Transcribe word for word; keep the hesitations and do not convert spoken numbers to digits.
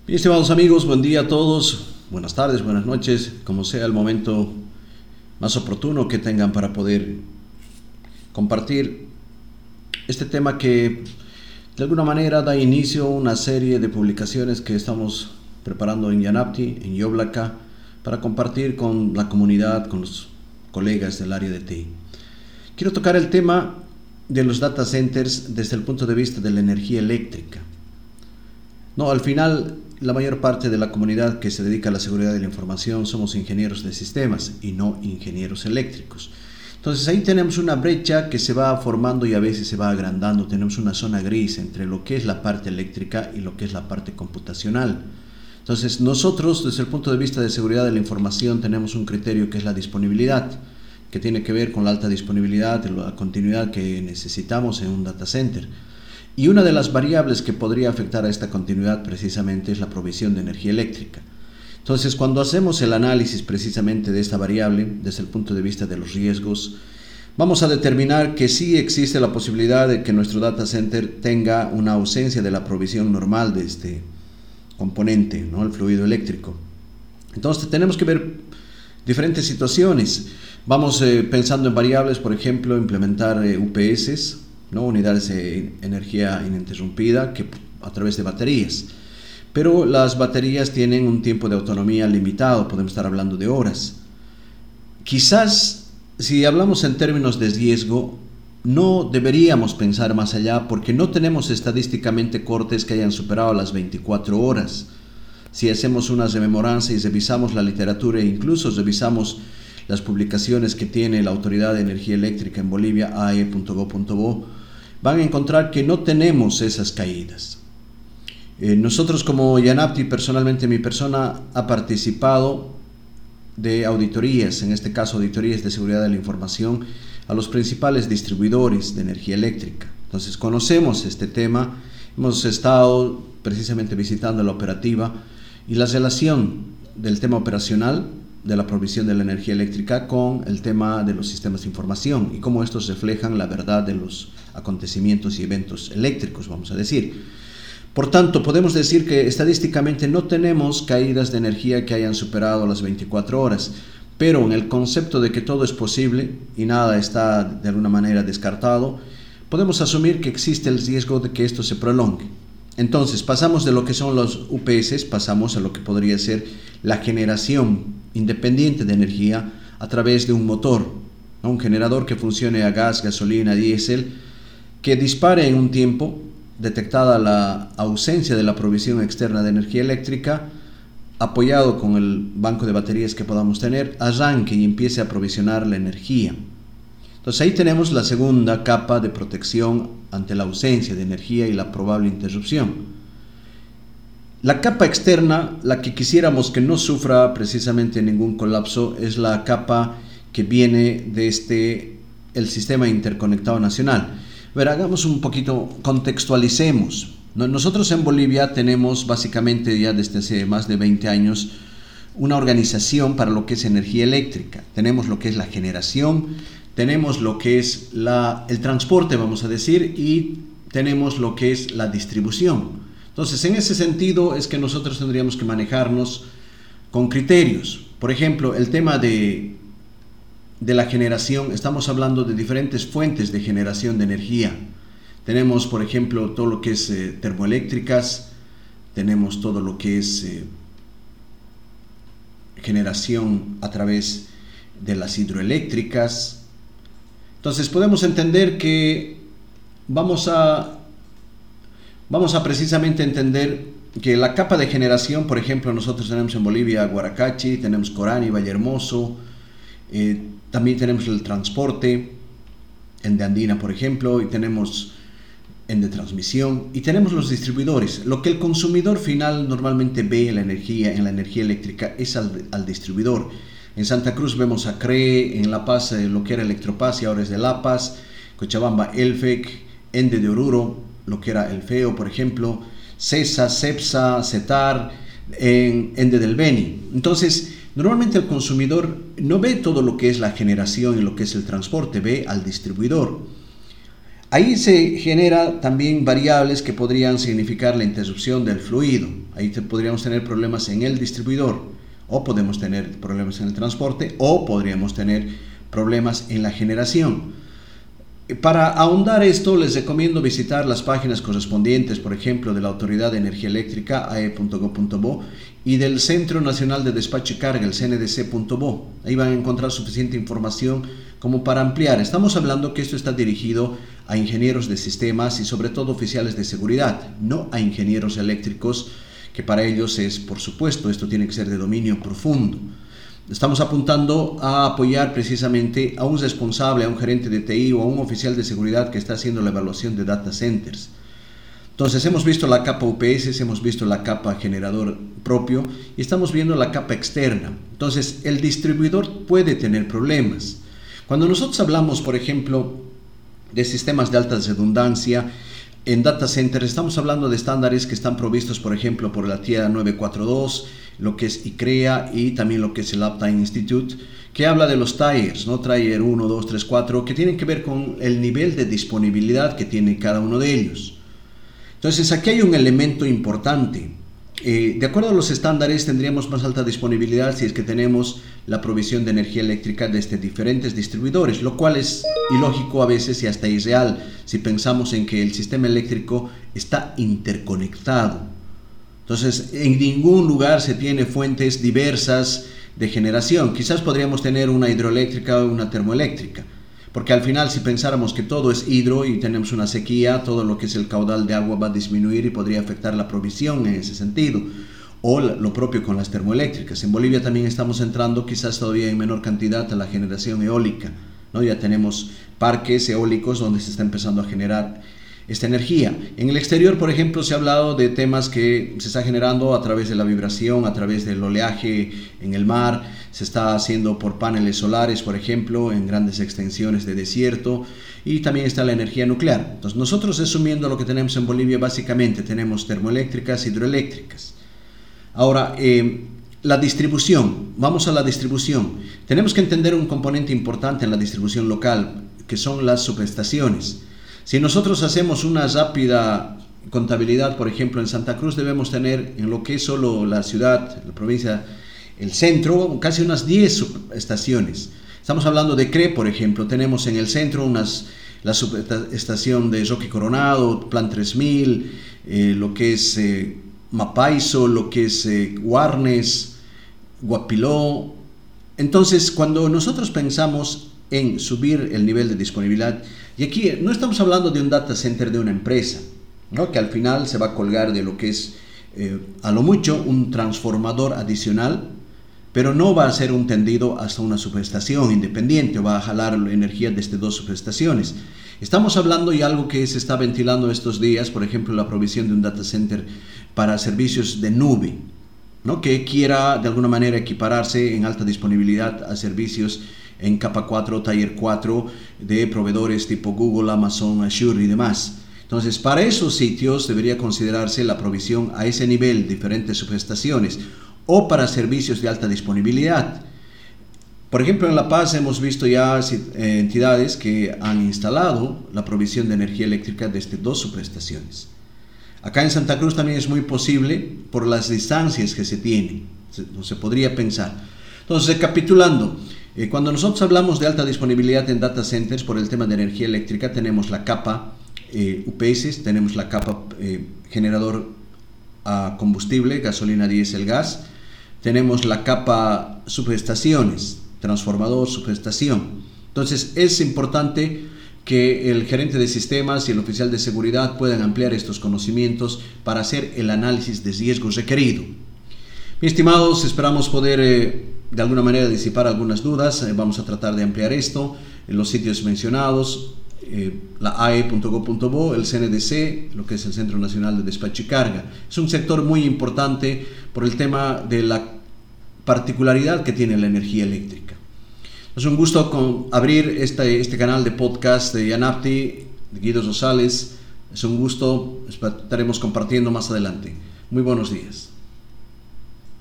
Bien, estimados amigos, buen día a todos, buenas tardes, buenas noches, como sea el momento más oportuno que tengan para poder compartir este tema que de alguna manera da inicio a una serie de publicaciones que estamos preparando en Yanapti, en Yoblaka, para compartir con la comunidad, con los colegas del área de T I. Quiero tocar el tema de los data centers desde el punto de vista de la energía eléctrica. No, al final, la mayor parte de la comunidad que se dedica a la seguridad de la información somos ingenieros de sistemas y no ingenieros eléctricos. Entonces ahí tenemos una brecha que se va formando y a veces se va agrandando. Tenemos una zona gris entre lo que es la parte eléctrica y lo que es la parte computacional. Entonces nosotros, desde el punto de vista de seguridad de la información, tenemos un criterio que es la disponibilidad, que tiene que ver con la alta disponibilidad, la continuidad que necesitamos en un data center. Y una de las variables que podría afectar a esta continuidad precisamente es la provisión de energía eléctrica. Entonces, cuando hacemos el análisis precisamente de esta variable, desde el punto de vista de los riesgos, vamos a determinar que sí existe la posibilidad de que nuestro data center tenga una ausencia de la provisión normal de este componente, ¿no? El fluido eléctrico. Entonces, tenemos que ver diferentes situaciones. Vamos eh, pensando en variables, por ejemplo, implementar eh, U P S, ¿no? Unidades de energía ininterrumpida que a través de baterías, pero las baterías tienen un tiempo de autonomía limitado, podemos estar hablando de horas. Quizás si hablamos en términos de riesgo no deberíamos pensar más allá porque no tenemos estadísticamente cortes que hayan superado las veinticuatro horas. Si hacemos una rememoranza y revisamos la literatura e incluso revisamos las publicaciones que tiene la Autoridad de Energía Eléctrica en Bolivia, a e punto gob punto bo, van a encontrar que no tenemos esas caídas. Eh, nosotros como Yanapti, personalmente mi persona ha participado de auditorías, en este caso auditorías de seguridad de la información, a los principales distribuidores de energía eléctrica. Entonces conocemos este tema, hemos estado precisamente visitando la operativa y la relación del tema operacional de la provisión de la energía eléctrica con el tema de los sistemas de información y cómo estos reflejan la verdad de los acontecimientos y eventos eléctricos, vamos a decir. Por tanto, podemos decir que estadísticamente no tenemos caídas de energía que hayan superado las veinticuatro horas, pero en el concepto de que todo es posible y nada está de alguna manera descartado, podemos asumir que existe el riesgo de que esto se prolongue. Entonces, pasamos de lo que son los U P S, pasamos a lo que podría ser la generación independiente de energía a través de un motor, ¿no? Un generador que funcione a gas, gasolina, diésel, que dispare en un tiempo, detectada la ausencia de la provisión externa de energía eléctrica, apoyado con el banco de baterías que podamos tener, arranque y empiece a provisionar la energía. Entonces ahí tenemos la segunda capa de protección ante la ausencia de energía y la probable interrupción. La capa externa, la que quisiéramos que no sufra precisamente ningún colapso, es la capa que viene desde el sistema interconectado nacional. A ver, hagamos un poquito, contextualicemos. Nosotros en Bolivia tenemos básicamente ya desde hace más de veinte años una organización para lo que es energía eléctrica. Tenemos lo que es la generación, tenemos lo que es la, el transporte, vamos a decir, y tenemos lo que es la distribución. Entonces, en ese sentido es que nosotros tendríamos que manejarnos con criterios. Por ejemplo, el tema de, de la generación, estamos hablando de diferentes fuentes de generación de energía. Tenemos, por ejemplo, todo lo que es eh, termoeléctricas, tenemos todo lo que es eh, generación a través de las hidroeléctricas. Entonces podemos entender que vamos a, vamos a precisamente entender que la capa de generación, por ejemplo, nosotros tenemos en Bolivia Guaracachi, tenemos Corani, Vallehermoso, eh, también tenemos el transporte en de Andina, por ejemplo, y tenemos en de transmisión, y tenemos los distribuidores. Lo que el consumidor final normalmente ve en la energía, en la energía eléctrica, es al, al distribuidor. En Santa Cruz vemos a C R E, en La Paz eh, lo que era Electropaz y ahora es de La Paz, Cochabamba Elfec, Ende de Oruro, lo que era el FEO, por ejemplo, CESA, CEPSA, CETAR, en Ende del Beni. Entonces, normalmente el consumidor no ve todo lo que es la generación y lo que es el transporte, ve al distribuidor. Ahí se genera también variables que podrían significar la interrupción del fluido. Ahí te, podríamos tener problemas en el distribuidor, o podemos tener problemas en el transporte, o podríamos tener problemas en la generación. Para ahondar esto, les recomiendo visitar las páginas correspondientes, por ejemplo, de la Autoridad de Energía Eléctrica, a e punto gob punto bo, y del Centro Nacional de Despacho y Carga, el C N D C punto bo. Ahí van a encontrar suficiente información como para ampliar. Estamos hablando que esto está dirigido a ingenieros de sistemas y sobre todo oficiales de seguridad, no a ingenieros eléctricos, que para ellos es, por supuesto, esto tiene que ser de dominio profundo. Estamos apuntando a apoyar precisamente a un responsable, a un gerente de T I o a un oficial de seguridad que está haciendo la evaluación de data centers. Entonces hemos visto la capa U P S, hemos visto la capa generador propio y estamos viendo la capa externa. Entonces el distribuidor puede tener problemas. Cuando nosotros hablamos, por ejemplo, de sistemas de alta redundancia, en data centers estamos hablando de estándares que están provistos, por ejemplo, por la T I A nueve cuatro dos, lo que es I C R E A y también lo que es el Uptime Institute, que habla de los tiers, ¿no? Tier uno, dos, tres, cuatro, que tienen que ver con el nivel de disponibilidad que tiene cada uno de ellos. Entonces, aquí hay un elemento importante. Eh, de acuerdo a los estándares, tendríamos más alta disponibilidad si es que tenemos la provisión de energía eléctrica desde diferentes distribuidores, lo cual es ilógico a veces y hasta irreal si pensamos en que el sistema eléctrico está interconectado. Entonces, en ningún lugar se tiene fuentes diversas de generación. Quizás podríamos tener una hidroeléctrica o una termoeléctrica, porque al final, si pensáramos que todo es hidro y tenemos una sequía, todo lo que es el caudal de agua va a disminuir y podría afectar la provisión en ese sentido. O lo propio con las termoeléctricas. En Bolivia también estamos entrando, quizás todavía en menor cantidad, a la generación eólica, ¿no? Ya tenemos parques eólicos donde se está empezando a generar esta energía. En el exterior, por ejemplo, se ha hablado de temas que se está generando a través de la vibración, a través del oleaje en el mar, se está haciendo por paneles solares, por ejemplo, en grandes extensiones de desierto, y también está la energía nuclear. Entonces, nosotros, resumiendo lo que tenemos en Bolivia, básicamente tenemos termoeléctricas, hidroeléctricas. Ahora, eh, la distribución, vamos a la distribución. Tenemos que entender un componente importante en la distribución local, que son las subestaciones. Si nosotros hacemos una rápida contabilidad, por ejemplo, en Santa Cruz debemos tener, en lo que es solo la ciudad, la provincia, el centro, casi unas diez subestaciones. Estamos hablando de C R E, por ejemplo, tenemos en el centro unas, la subestación de Roque Coronado, Plan tres mil, eh, lo que es eh, Mapaiso, lo que es eh, Guarnes, Guapiló. Entonces, cuando nosotros pensamos en subir el nivel de disponibilidad, y aquí no estamos hablando de un data center de una empresa, ¿no? Que al final se va a colgar de lo que es eh, a lo mucho un transformador adicional, pero no va a ser un tendido hasta una subestación independiente, o va a jalar energía desde dos subestaciones. Estamos hablando de algo que se está ventilando estos días, por ejemplo, la provisión de un data center para servicios de nube, ¿no? Que quiera de alguna manera equipararse en alta disponibilidad a servicios en capa cuatro, Tier cuatro de proveedores tipo Google, Amazon, Azure y demás. Entonces, para esos sitios debería considerarse la provisión a ese nivel, diferentes subestaciones, o para servicios de alta disponibilidad. Por ejemplo, en La Paz hemos visto ya eh, entidades que han instalado la provisión de energía eléctrica desde dos subestaciones. Acá en Santa Cruz también es muy posible por las distancias que se tienen, se, no se podría pensar. Entonces, recapitulando, eh, cuando nosotros hablamos de alta disponibilidad en data centers por el tema de energía eléctrica, tenemos la capa eh, U P S, tenemos la capa eh, generador a combustible, gasolina, diésel, gas, tenemos la capa subestaciones, transformador, subestación. Entonces es importante que el gerente de sistemas y el oficial de seguridad puedan ampliar estos conocimientos para hacer el análisis de riesgos requerido. Mis estimados, esperamos poder eh, de alguna manera disipar algunas dudas. Eh, vamos a tratar de ampliar esto en los sitios mencionados, eh, la a e punto gob punto bo, el C N D C, lo que es el Centro Nacional de Despacho y Carga. Es un sector muy importante por el tema de la particularidad que tiene la energía eléctrica. Es un gusto con abrir este, este canal de podcast de Yanapti, de Guido Rosales. Es un gusto, estaremos compartiendo más adelante. Muy buenos días.